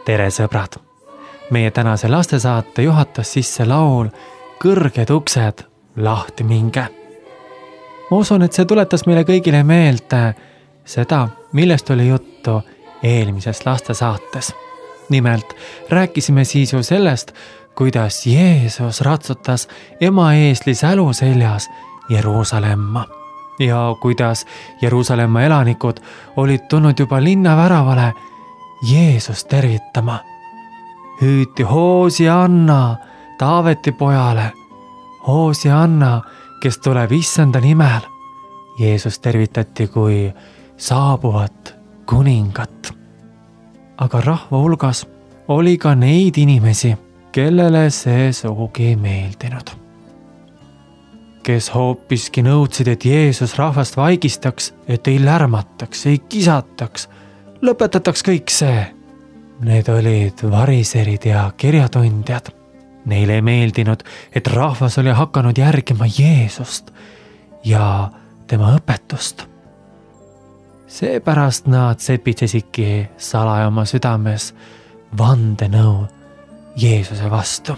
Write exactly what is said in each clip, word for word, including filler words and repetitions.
Tere sõbrad! Meie tänase lastesaate juhatas sisse laul Kõrged uksed, lahti minge. Ma usun, et see tuletas meile kõigile meelde seda, millest oli juttu eelmises lastesaates. Nimelt rääkisime siis ju sellest, kuidas Jeesus ratsutas ema eesli sälu seljas Jeruusalemma ja kuidas Jeruusalemma elanikud olid tulnud juba linna väravale Jeesust tervitama. Hüüti Hoosianna Taaveti pojale, Hoosianna, kes tuleb issanda nimel. Jeesus tervitati kui saabuvat kuningat. Aga rahva hulgas oli ka neid inimesi, kellele see sugugi ei meeldinud. Kes hoopiski nõudsid, et Jeesus rahvast vaigistaks, et ei lärmataks, ei kisataks, lõpetataks kõik see. Need olid variserid ja kirjatundjad. Neile ei meeldinud, et rahvas oli hakanud järgima Jeesust ja tema õpetust. Seepärast nad sepitsesidki salaja oma südames vandenõu Jeesuse vastu.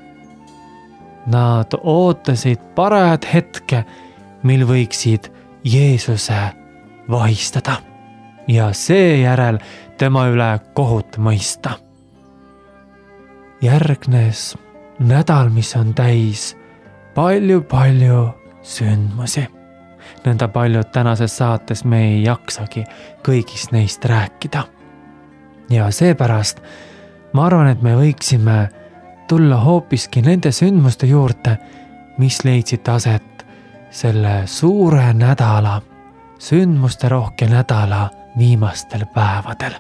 Nad ootasid parajat hetke, mil võiksid Jeesuse vahistada ja seejärel tema üle kohut mõista. Järgnes nädal, mis on täis palju-palju sündmusi. Nõnda paljud tänases saates me ei jaksagi kõigist neist rääkida. Ja seepärast ma arvan, et me võiksime tulla hoopiski nende sündmuste juurde, mis leidsid aset selle suure nädala, sündmuste rohke nädala viimastel päevadel.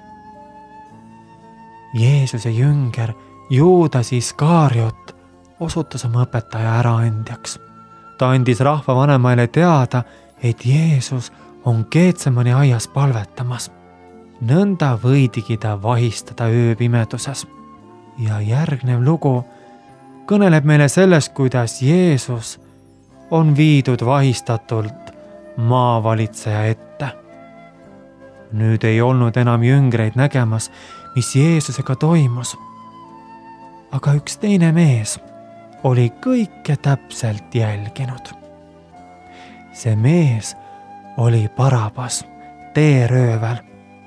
Jeesuse jünger Juudas Iskariot osutus oma õpetaja äraandjaks. Ta andis rahva vanemaile teada, et Jeesus on Keetsemani aias palvetamas. Nõnda võidigi ta vahistada ööpimeduses. Ja järgnev lugu kõneleb meile sellest, kuidas Jeesus on viidud vahistatult maavalitseja ette. Nüüd ei olnud enam jüngreid nägemas, mis Jeesusega toimus. Aga üks teine mees oli kõike täpselt jälginud. See mees oli Barabas, teeröövel.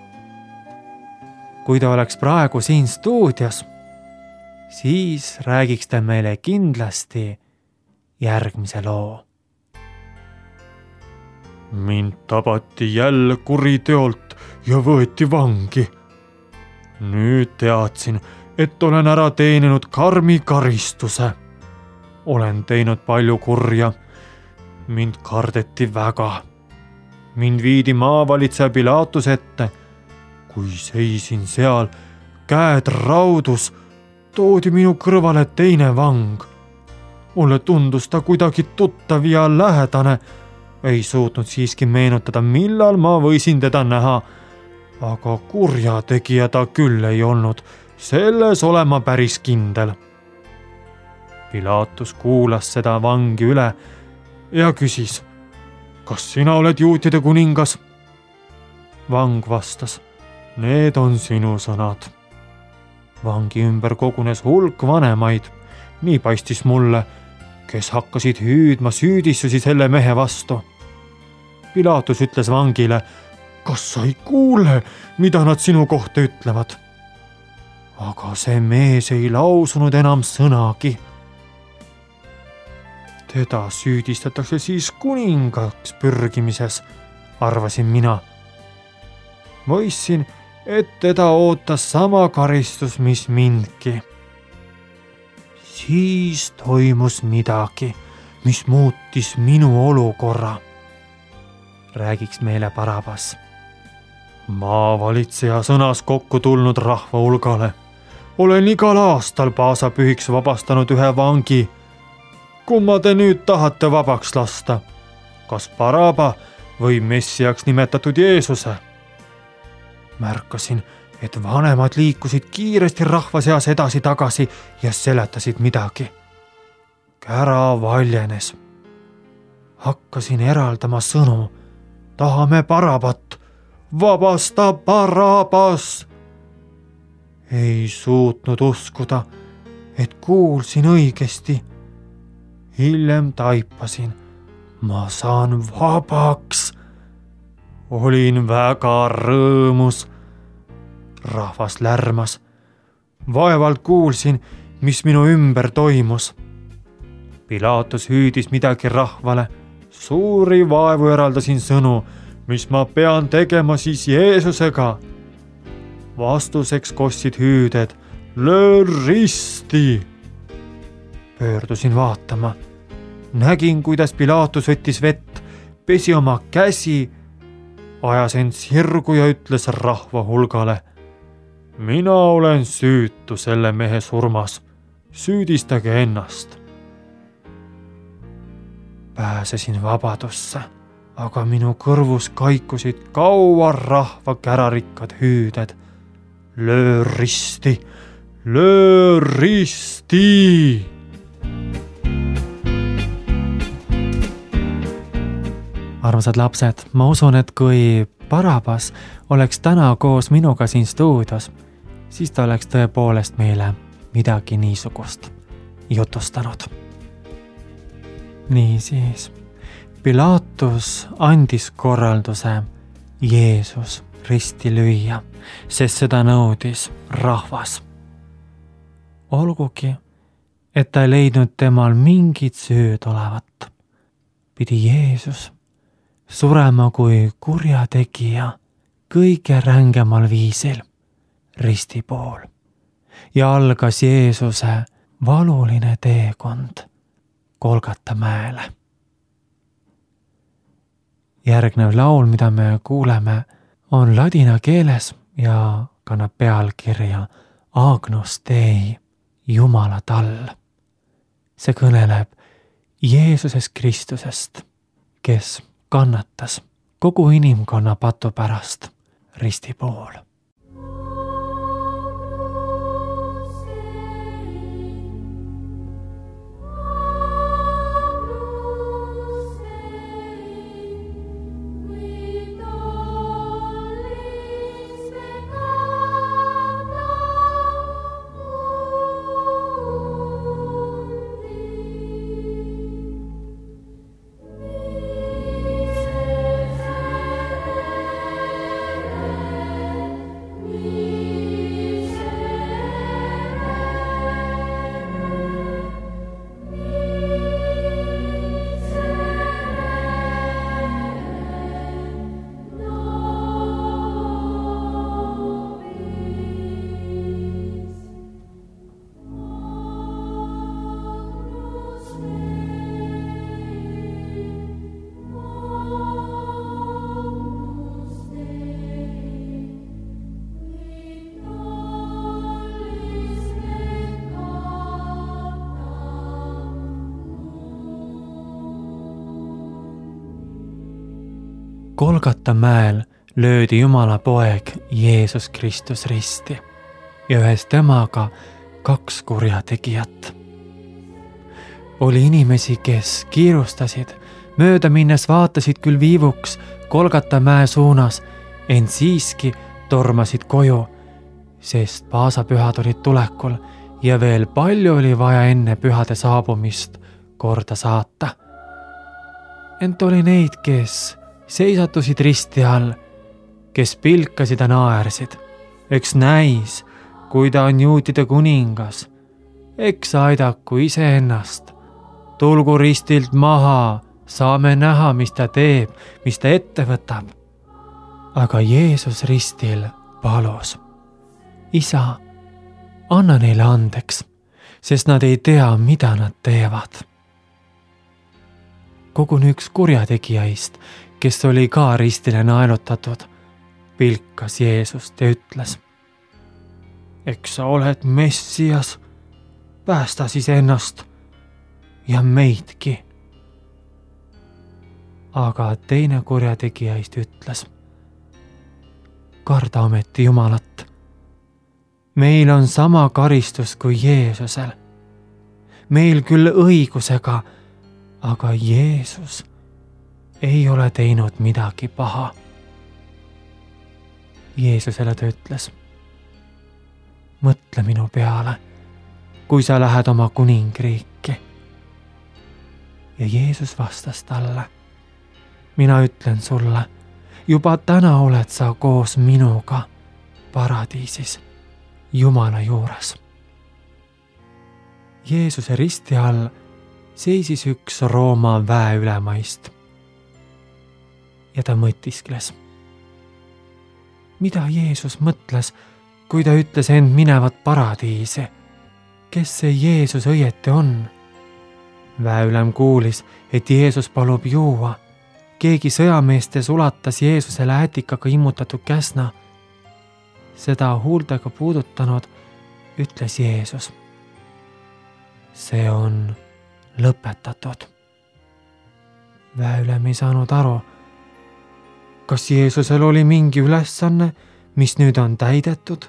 Kui ta oleks praegu siin stuudios, siis räägiks ta meile kindlasti järgmise loo. Mind tabati jälle kuriteolt ja võeti vangi. Nüüd teadsin, et olen ära teeninud karmi karistuse. Olen teinud palju kurja. Mind kardeti väga. Mind viidi maavalitseja Pilaatus ette. Kui seisin seal, käed raudus, toodi minu kõrvale teine vang. Mulle tundus ta kuidagi tuttav ja lähedane. Ei suutnud siiski meenutada, millal ma võisin teda näha. Aga kurja tegija ta küll ei olnud. Selles olema päris kindel. Pilaatus kuulas seda vangi üle ja küsis, kas sina oled juutide kuningas? Vang vastas, need on sinu sõnad. Vangi ümber kogunes hulk vanemaid, nii paistis mulle, kes hakkasid hüüdma süüdistusi selle mehe vastu. Pilaatus ütles vangile, kas sa ei kuule, mida nad sinu kohta ütlevad? Aga see mees ei lausunud enam sõnagi. Teda süüdistatakse siis kuningaks pürgimises, arvasin mina. Mõistsin, et teda ootas sama karistus, mis mindki. Siis toimus midagi, mis muutis minu olukorra. Räägiks meile Barabas. Maavalitseja sõnas kokku tulnud rahva hulgale. Olen igal aastal paasapühiks vabastanud ühe vangi. Kumma te nüüd tahate vabaks lasta? Kas Baraba või messiaks nimetatud Jeesuse? Märkasin, et vanemad liikusid kiiresti rahva seas edasi-tagasi ja seletasid midagi. Kära valjenes. Hakkasin eraldama sõnu. Tahame Barabat. Vabasta Barabas! ei suutnud uskuda, et kuulsin õigesti. hiljem taipasin, ma saan vabaks. olin väga rõõmus. rahvas lärmas. vaevalt kuulsin, mis minu ümber toimus. Pilaatus hüüdis midagi rahvale. suuri vaevu eraldasin sõnu, mis ma pean tegema siis Jeesusega. vastuseks kostsid hüüded, löö risti. pöördusin vaatama. nägin, kuidas Pilaatus võttis vett, pesi oma käsi, ajas end sirgu ja ütles rahva hulgale: mina olen süütu selle mehe surmas, süüdistage ennast. pääsesin vabadusse, aga minu kõrvus kaikusid kaua rahva kärarikkad hüüded: löö risti, löö risti. armsad lapsed, ma usun, et kui Barabas oleks täna koos minuga siin stuudios, siis ta oleks tõepoolest meile midagi niisugust jutustanud. niisiis, Pilaatus andis korralduse Jeesus risti lüüa, sest seda nõudis rahvas. olgugi, et ta ei leidnud temal mingit süüd olevat, pidi Jeesus surema kui kurjategija kõige rängemal viisil risti pool ja algas Jeesuse valuline teekond Golgata mäele. järgnev laul, mida me kuuleme, on ladina keeles ja kannab pealkirja Agnus Dei, Jumala tall. see kõneleb Jeesusest Kristusest, kes kannatas kogu inimkonna patu pärast risti pool. Golgata mäel löödi Jumala poeg Jeesus Kristus risti ja ühes temaga kaks kurjategijat. oli inimesi, kes kiirustasid, mööda minnes vaatasid küll viivuks Golgata mäe suunas, ent siiski tormasid koju, sest paasapühad olid tulekul ja veel palju oli vaja enne pühade saabumist korda saata. Ent oli neid, kes seisatusid risti all, kes pilkasid ja naersid. Eks näis, kui ta on juutide kuningas. Eks aidaku iseennast. Tulgu ristilt maha, saame näha, mis ta teeb, mis ta ette võtab. Aga Jeesus ristil palus: Isa, anna neile andeks, sest nad ei tea, mida nad teevad. Koguni üks kurjategijaist, kes oli ka ristile naelutatud, pilkas Jeesust ja ütles: Eks sa oled Messias, päästa siis ennast ja meidki. Aga teine kurjategijaist ütles: Karda ometi Jumalat. Meil on sama karistus kui Jeesusel. Meil küll õigusega, aga Jeesus ei ole teinud midagi paha. Jeesusele ta ütles: mõtle minu peale, kui sa lähed oma kuningriiki. Ja Jeesus vastas talle, mina ütlen sulle, juba täna oled sa koos minuga paradiisis, Jumala juures. Jeesuse risti all seisis üks Rooma väeülemaist ja ta mõtiskles. Mida Jeesus mõtles, kui ta ütles end minevat paradiisi? Kes see Jeesus õieti on? Väeülem kuulis, et Jeesus palub juua. Keegi sõjameestes ulatas Jeesusele ätikaga immutatud käsna. Seda huultega puudutanud ütles Jeesus. See on lõpetatud. Väeülem ei saanud aru, kas Jeesusel oli mingi ülesanne, mis nüüd on täidetud?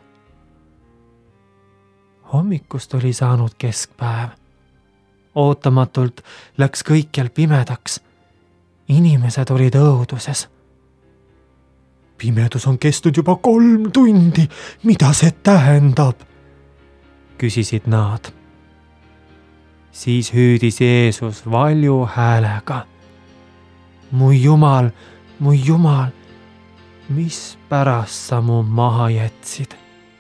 Hommikust oli saanud keskpäev. Ootamatult läks kõikjal pimedaks. Inimesed olid õuduses. Pimedus on kestnud juba kolm tundi. Mida see tähendab? Küsisid nad. Siis hüüdis Jeesus valju häälega. Mu Jumal, mu Jumal, mis pärast sa mu maha jätsid?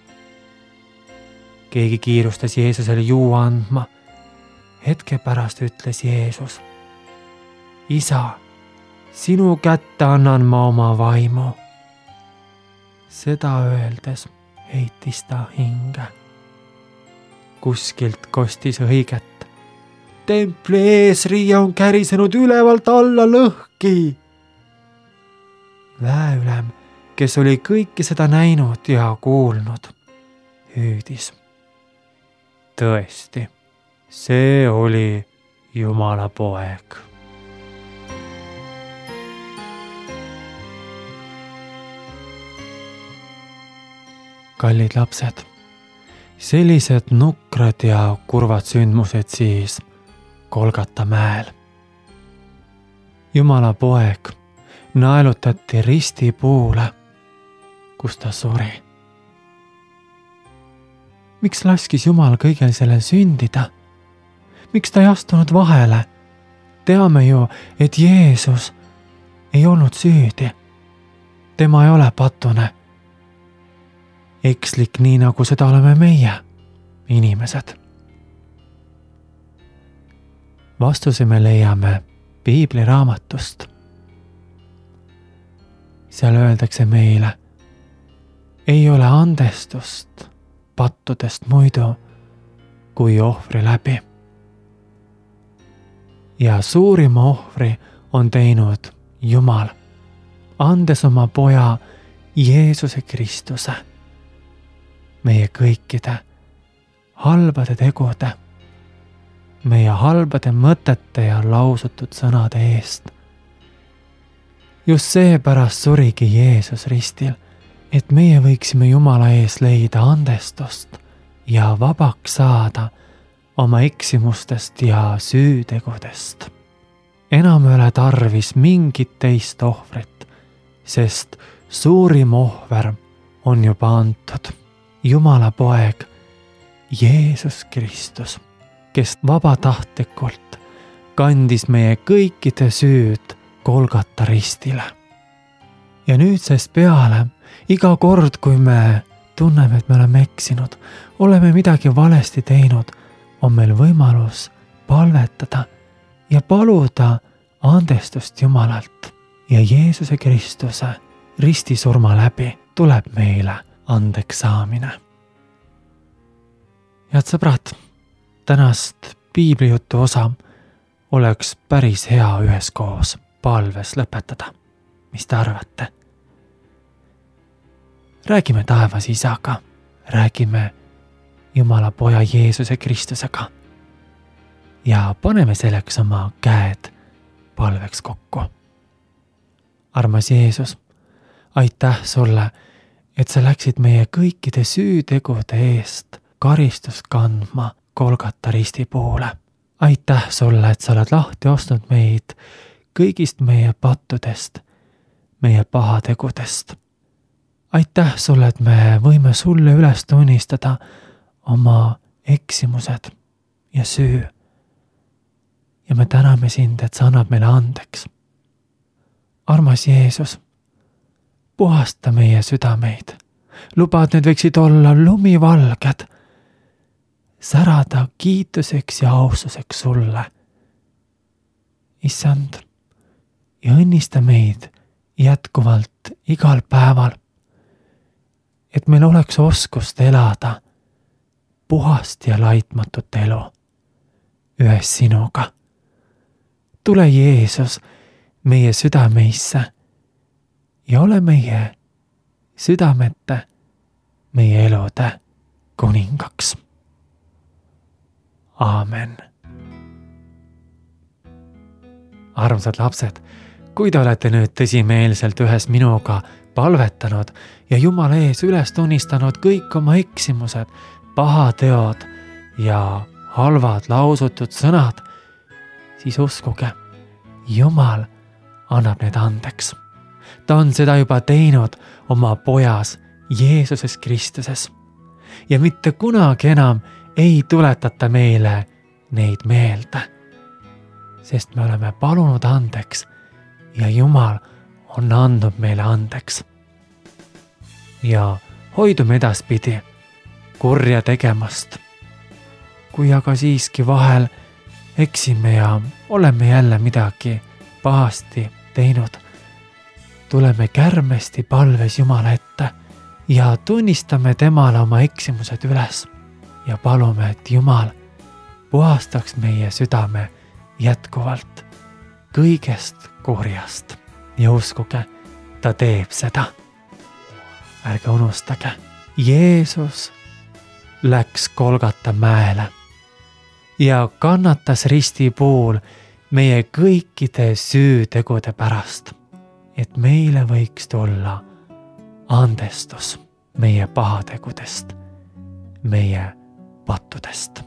Keegi kiirustas Jeesusele juua andma. Hetke pärast ütles Jeesus, Isa, sinu kätte annan ma oma vaimu. Seda öeldes heitis ta hinge. Kuskilt kostis õiget. Templi eesriie on kärisenud ülevalt alla lõhki. Väeülem, kes oli kõike seda näinud ja kuulnud, hüüdis. Tõesti, see oli Jumala poeg. Kallid lapsed, sellised nukrad ja kurvad sündmused siis Golgata mäel. Jumala poeg naelutati risti puule, kus ta suri. Miks laskis Jumal kõigel sellel sündida? Miks ta ei astunud vahele? Teame ju, et Jeesus ei olnud süüdi. Tema ei ole patune. Ekslik nii, nagu seda oleme meie, inimesed. Vastuse me leiame Piibli raamatust. Seal öeldakse meile, ei ole andestust pattudest muidu kui ohvri läbi. Ja suurima ohvri on teinud Jumal, andes oma poja Jeesuse Kristuse meie kõikide halbade tegude, meie halbade mõtete ja lausutud sõnade eest. Just seepärast surigi Jeesus ristil, et meie võiksime Jumala ees leida andestust ja vabaks saada oma eksimustest ja süütegudest. Enam ei ole tarvis mingit teist ohvrit, sest suurim ohver on juba antud. Jumala poeg Jeesus Kristus, kes vabatahtlikult kandis meie kõikide süüd Golgata ristile. Ja nüüdsest peale, iga kord, kui me tunneme, et me oleme eksinud, oleme midagi valesti teinud, on meil võimalus palvetada ja paluda andestust Jumalalt. Ja Jeesuse Kristuse ristisurma läbi tuleb meile andeks saamine. Head sõbrad, tänast piiblijutu osa oleks päris hea üheskoos palves lõpetada. Mis te arvate? Räägime taevas Isaga, räägime Jumala poja Jeesuse Kristusega ja paneme selleks oma käed palveks kokku. Armas Jeesus, aitäh sulle, et sa läksid meie kõikide süütegude eest karistust kandma Golgata risti poole. Aitäh sulle, et sa oled lahti ostnud meid kõigist meie pattudest, meie pahategudest. aitäh sulle, et me võime sulle üles tunnistada oma eksimused ja süü. Ja me täname sind, et sa annad meile andeks. Armas Jeesus, puhasta meie südameid. Luba, et need võiksid olla lumivalged, särada kiituseks ja austuseks sulle. Issand, ja õnnista meid jätkuvalt igal päeval, et meil oleks oskust elada puhast ja laitmatut elu ühes sinuga. Tule Jeesus meie südameisse ja ole meie südamete, meie elude kuningaks. Aamen. Armsad lapsed, kui te olete nüüd tõsimeelselt ühes minuga palvetanud ja Jumala ees üles tunnistanud kõik oma eksimused, pahateod ja halvad lausutud sõnad, siis uskuge, Jumal annab need andeks. Ta on seda juba teinud oma pojas Jeesuses Kristuses ja mitte kunagi enam ei tuletata meile neid meelde, sest me oleme palunud andeks ja Jumal on andnud meile andeks. Ja hoidume edaspidi kurja tegemast. Kui aga siiski vahel eksime ja oleme jälle midagi pahasti teinud, tuleme kärmesti palves Jumala ette ja tunnistame temale oma eksimused üles ja palume, et Jumal puhastaks meie südame jätkuvalt kõigest kurjast. Ja uskuge, ta teeb seda. Ärge unustage, Jeesus läks Golgata mäele ja kannatas risti puul meie kõikide süütegude pärast, et meile võiks tulla andestus meie pahategudest, meie pattudest.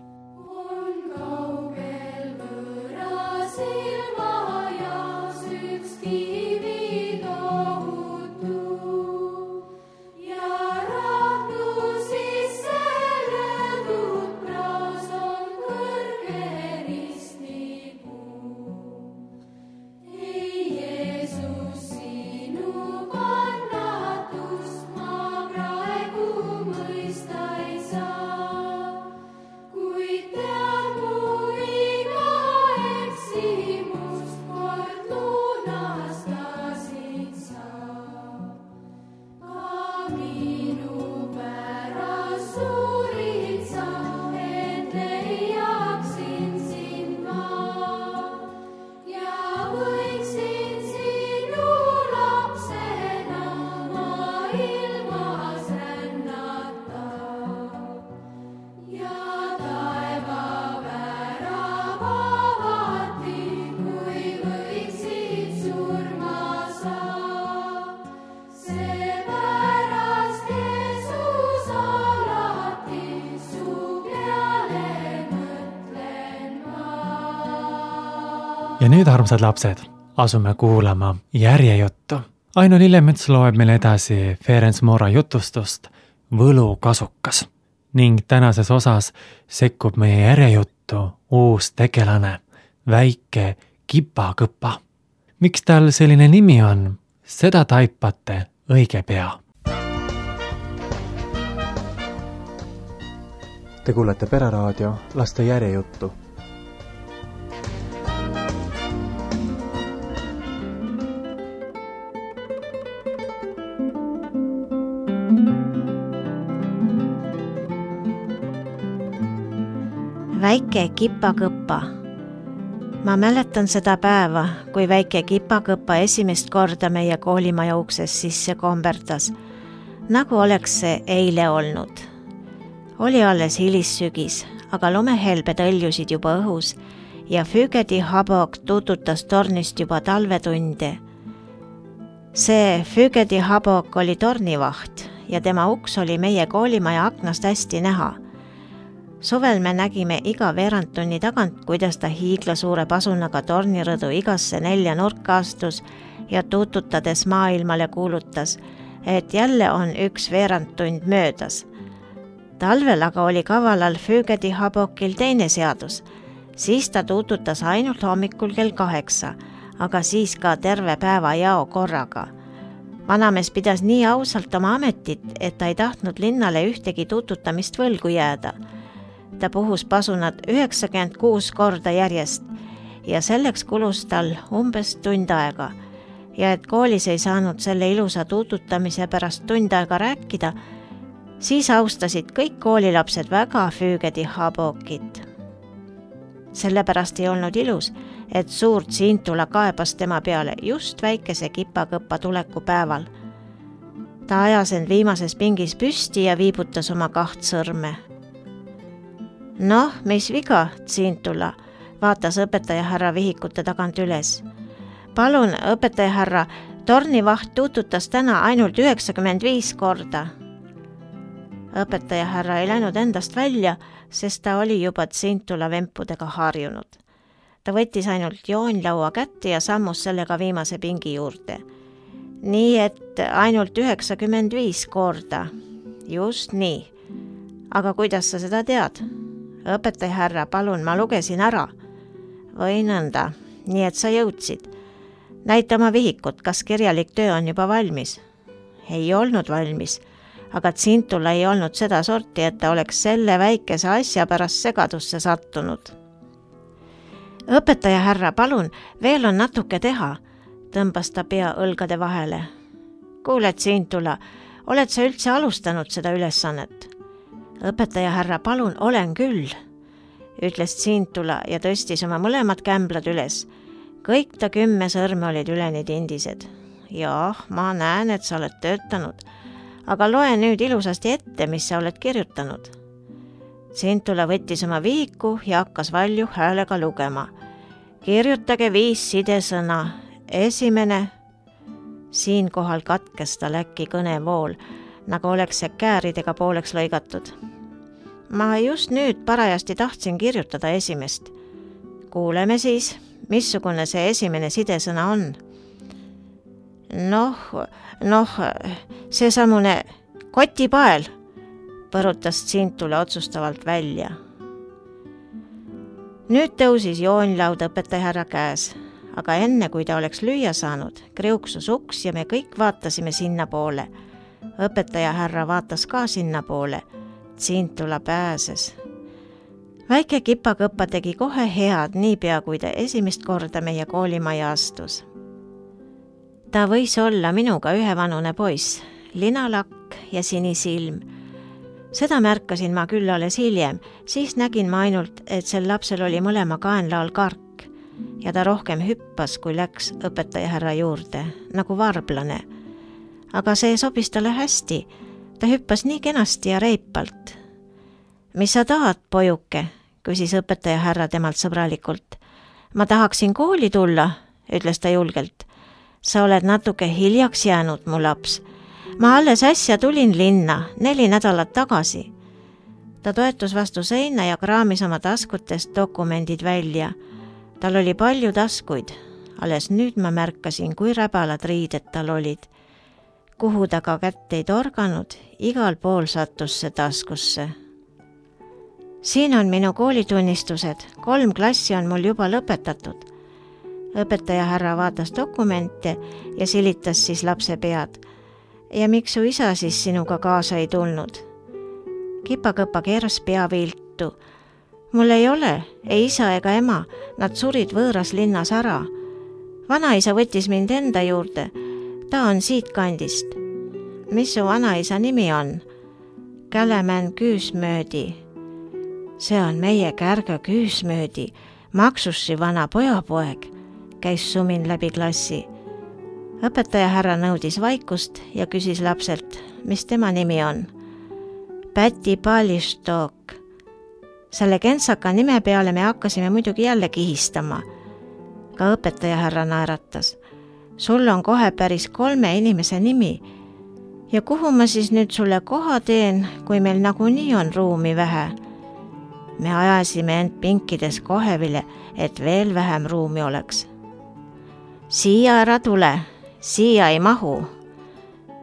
Ja nüüd, armsad lapsed, asume kuulama järjejuttu. Aino Lillemets loeb meile edasi Ferenc Mora jutustust Võlukasukas ning tänases osas sekkub meie järjejuttu uus tegelane, väike Kipakõpa. Miks tal selline nimi on, seda taipate õige pea. Te kuulete Pereraadio laste järjejuttu. Väike Kipakõpa. Ma mäletan seda päeva, kui väike Kipakõpa esimest korda meie koolimaja ukses sisse komberdas, nagu oleks see eile olnud. Oli alles hilissügis, aga lumehelbed õljusid juba õhus ja Fügedi habok tuututas tornist juba talvetunde. See Fügedi habok oli tornivaht ja tema uks oli meie koolimaja aknast hästi näha. Suvel me nägime iga veerandtunni tagant, kuidas ta hiigla suure pasunaga tornirõdu igasse nelja nurka astus ja tuututades maailmale kuulutas: et jälle on üks veerand tund möödas. Talvel aga oli kavalal Fögedi habokil teine seadus. Siis ta tuututas ainult hommikul kell kaheksa, aga siis ka terve päeva jao korraga. Vanamees pidas nii ausalt oma ametit, et ta ei tahtnud linnale ühtegi tuututamist võlgu jääda. Ta puhus pasunad üheksakümmend kuus korda järjest ja selleks kulus tal umbes tund aega. Ja et koolis ei saanud selle ilusa tuututamise pärast tund aega rääkida, siis austasid kõik koolilapsed väga Fögedi habokit. Sellepärast ei olnud ilus, et suurt Siintula kaebas tema peale just väikese kipakõppa tuleku päeval. Ta ajas end viimases pingis püsti ja viibutas oma kaht sõrme. Noh, mis viga, Siintula, vaatas õpetaja härra vihikute tagant üles. Palun, õpetaja härra, tornivaht tuututas täna ainult üheksakümmend viis korda. Õpetaja härra ei läinud endast välja, sest ta oli juba Siintula vempudega harjunud. Ta võttis ainult joonlaua kätte ja sammus sellega viimase pingi juurde. Nii et ainult üheksakümmend viis korda. Just nii. Aga kuidas sa seda tead? Õpetaja härra, palun, ma lugesin ära. Või nõnda, nii et sa jõudsid. Näita oma vihikut, kas kirjalik töö on juba valmis? Ei olnud valmis, aga Siintula ei olnud seda sorti, et ta oleks selle väikese asja pärast segadusse sattunud. Õpetaja härra, palun, veel on natuke teha, tõmbas ta pea õlgade vahele. Kuuled, Siintula, oled sa üldse alustanud seda ülesannet? Õpetaja härra, palun, olen küll, ütles Siintula ja tõstis oma mõlemad kämblad üles. Kõik ta kümme sõrme olid üleni tindised. Jah, ma näen, et sa oled töötanud, aga loe nüüd ilusasti ette, mis sa oled kirjutanud. Siintula võttis oma vihiku ja hakkas valju häälega lugema. Kirjutage viis sidesõna. Esimene. Siinkohal katkes ta läki kõnevool, nagu oleks see kääridega pooleks lõigatud. Ma just nüüd parajasti tahtsin kirjutada esimest. Kuuleme siis, missugune see esimene sidesõna on. Noh, noh, see samune kotipael, põrutas Siintula otsustavalt välja. Nüüd tõusis joonlaud õpetaja härra käes, aga enne kui ta oleks lüüa saanud, kriuksus uks ja me kõik vaatasime sinna poole. Õpetaja härra vaatas ka sinna poole. Siintula pääses. Väike kipakõppa tegi kohe head niipea, kui ta esimest korda meie koolimaja astus. Ta võis olla minuga ühevanune poiss, linalakk ja sinisilm. Seda märkasin ma küll alles hiljem, siis nägin ma ainult, et sel lapsel oli mõlema kaenla all kark ja ta rohkem hüppas, kui läks õpetaja härra juurde, nagu varblane. Aga see sobis talle hästi, ta hüppas nii kenasti ja reipalt. Mis sa tahad, pojuke? Küsis õpetaja härra temalt sõbralikult. Ma tahaksin kooli tulla, ütles ta julgelt. Sa oled natuke hiljaks jäänud, mu laps. Ma alles äsja tulin linna, neli nädalat tagasi. Ta toetus vastu seina ja kraamis oma taskutest dokumendid välja. Tal oli palju taskuid. Alles nüüd ma märkasin, kui räbalad riided tal olid. Kuhu ta ka kätt ei torganud, igal pool sattus see taskusse. Siin on minu koolitunnistused, kolm klassi on mul juba lõpetatud. Õpetaja härra vaatas dokumente ja silitas siis lapse pead. Ja miks su isa siis sinuga kaasa ei tulnud? Kipakõppa keeras pea viltu. Mul ei ole, ei isa ega ema, nad surid võõras linnas ära. Vanaisa võttis mind enda juurde, ta on siit kandist. Mis su vanaisa nimi on? Kälemän Küüsmöödi. See on meie Kärgö Küüsmöödi, Maksussi vana pojapoeg, käis sumin läbi klassi. Õpetaja härra nõudis vaikust ja küsis lapselt, mis tema nimi on. Päti Palistok. Selle kentsaka nime peale me hakkasime muidugi jälle kihistama. Ka õpetaja härra naeratas. Sul on kohe päris kolme inimese nimi. Ja kuhu ma siis nüüd sulle koha teen, kui meil nagunii on ruumi vähe? Me ajasime end pinkides kohevile, et veel vähem ruumi oleks. Siia ära tule, siia ei mahu.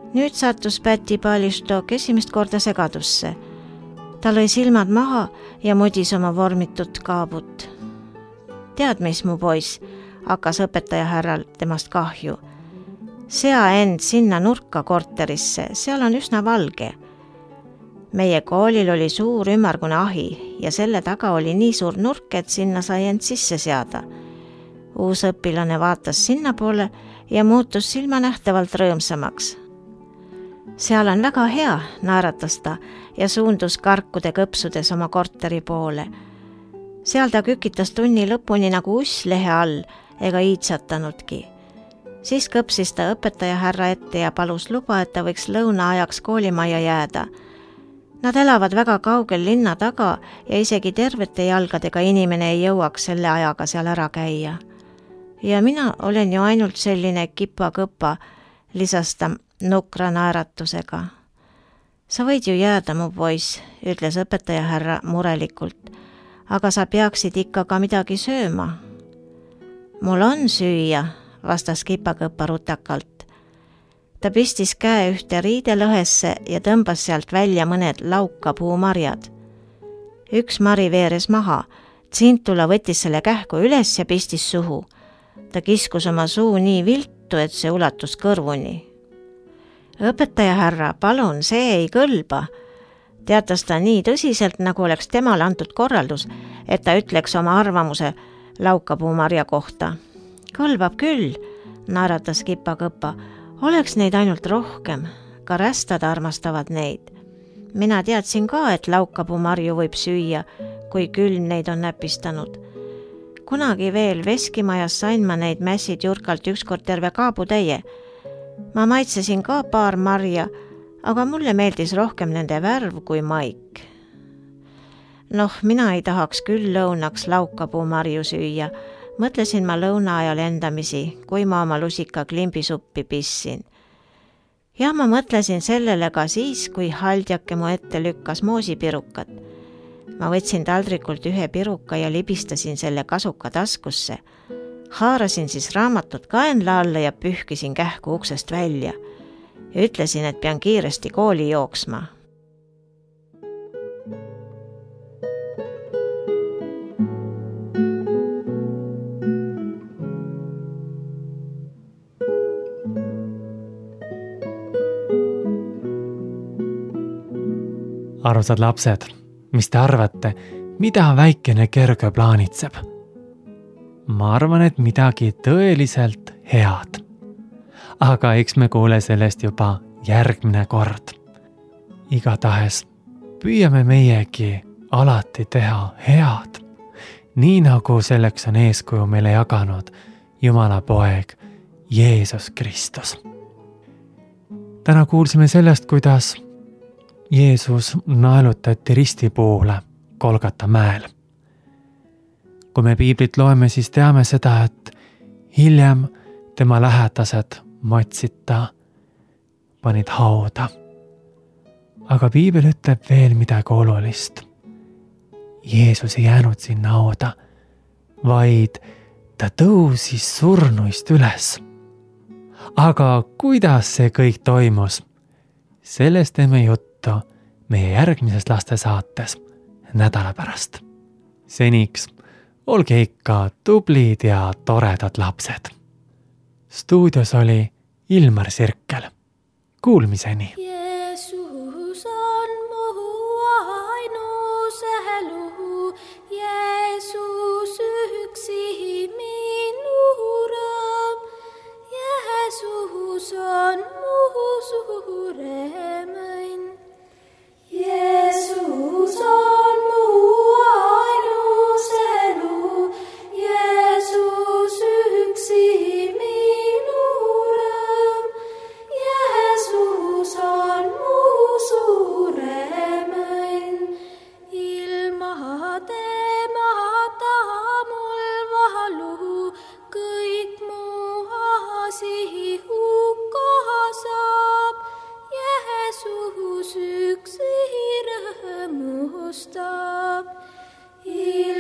Nüüd sattus Päti Palistok esimest korda segadusse. Ta lõi silmad maha ja mudis oma vormitut kaabut. Tead, mis mu poiss, hakkas õpetaja härral temast kahju. Sea end sinna nurka korterisse, seal on üsna valge. Meie koolil oli suur ümmargune ahi ja selle taga oli nii suur nurk, et sinna sai end sisse seada. Uus õpilane vaatas sinna poole ja muutus silmanähtavalt rõõmsamaks. Seal on väga hea, naeratas ta ja suundus karkude kõpsudes oma korteri poole. Seal ta kükitas tunni lõpuni nagu uss lehe all ega iitsatanudki. Siis kõpsis ta õpetaja härra ette ja palus luba, et ta võiks lõuna ajaks koolimaja jääda. Nad elavad väga kaugel linna taga ja isegi tervete jalgadega inimene ei jõuaks selle ajaga seal ära käia. Ja mina olen ju ainult selline kipa-kõpa, lisas ta nukra naeratusega. Sa võid ju jääda, mu poiss, ütles õpetaja härra murelikult, aga sa peaksid ikka ka midagi sööma. Mul on süüa, vastas kipa-kõpa rutakalt. Ta pistis käe ühte riidelõhesse ja tõmbas sealt välja mõned laukapuumarjad. Üks mari veeres maha, Tsintula võttis selle kähku üles ja pistis suhu. Ta kiskus oma suu nii viltu, et see ulatus kõrvuni. Õpetaja härra, palun, see ei kõlba. Teatas ta nii tõsiselt, nagu oleks temale antud korraldus, et ta ütleks oma arvamuse laukapuumarja kohta. Kõlbab küll, naeratas kipa-kõpa. Oleks neid ainult rohkem, ka rästad armastavad neid. Mina teadsin ka, et laukapuumarju võib süüa, kui külm neid on näpistanud. Kunagi veel Veskimajas sain ma neid mässid jurkalt ükskord terve kaabutäie. Ma maitsesin ka paar marja, aga mulle meeldis rohkem nende värv kui maik. Noh, mina ei tahaks küll lõunaks laukapuumarju süüa. Mõtlesin ma lõuna ajal endamisi, kui ma oma lusika klimbisuppi pissin. Ja ma mõtlesin sellele ka siis, kui haldjake mu ette lükkas moosipirukat. Ma võtsin taldrikult ühe piruka ja libistasin selle kasuka taskusse. Haarasin siis raamatut kaenla alla ja pühkisin kähku uksest välja. Ütlesin, et pean kiiresti kooli jooksma. Armsad lapsed, mis te arvate, mida väikene Kergö plaanitseb? Ma arvan, et midagi tõeliselt head. Aga eks me kuule sellest juba järgmine kord. Igatahes püüame meiegi alati teha head, nii nagu selleks on eeskuju meile jaganud Jumala poeg Jeesus Kristus. Täna kuulsime sellest, kuidas Jeesus naelutati risti poole Golgata mäel. Kui me piiblit loeme, siis teame seda, et hiljem tema lähedased matsid ta, panid hauda. Aga piibel ütleb veel midagi olulist. Jeesus ei jäänud sinna hauda, vaid ta tõusis surnuist üles. Aga kuidas see kõik toimus? Sellest teeme juttu meie järgmises lastesaates nädala pärast. Seniks olge ikka tublid ja toredad lapsed. Stuudios oli Ilmar Sirkel. Kuulmiseni! Jeesus on mu ainus elu, Jeesus üksi minu rõõm, Jeesus on mu suurem õnn. Jeesus on mu ainus elu, Jeesus üksi minu rõõm, Jeesus on mu suurem õnn. Ilma temata mul valu, kõik mu asi hukka saab, Jeesus üksi rõõmustab.